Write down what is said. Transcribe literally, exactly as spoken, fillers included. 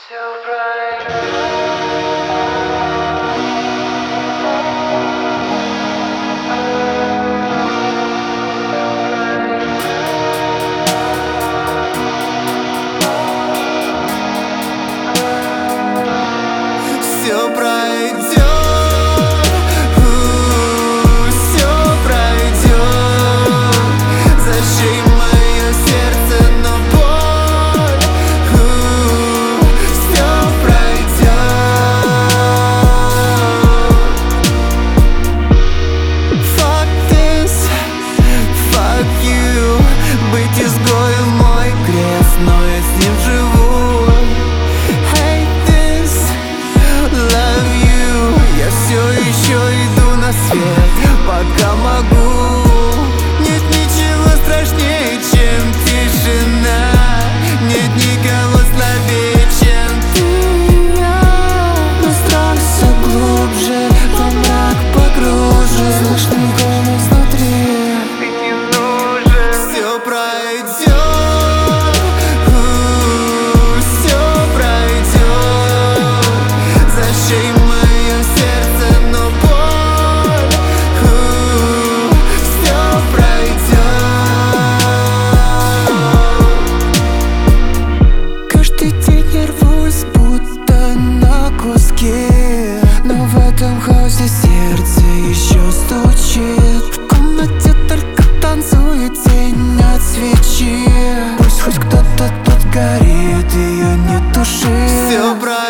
Все пройдет. Все пройдет, все пройдет. Зажги мое сердце, но боль. Все пройдет. Fuck this, fuck you. Быть изгоем мой крест, но я с ним живу. Все еще иду на свет, пока могу. Нет ничего страшнее, чем тишина. Нет никого слабее, чем ты и я. Но страх все глубже, во мрак погружен. Слышный голос внутри, Ты не нужен. Все пройдет, все пройдет. Зажги мое сердце, но боль. Все пройдет. каждый день я рвусь, будто на куски. Но в этом хаосе сердце еще стучит. В комнате только танцует тень от свечи. Пусть хоть кто-то тут горит, ее не туши. Все пройдет.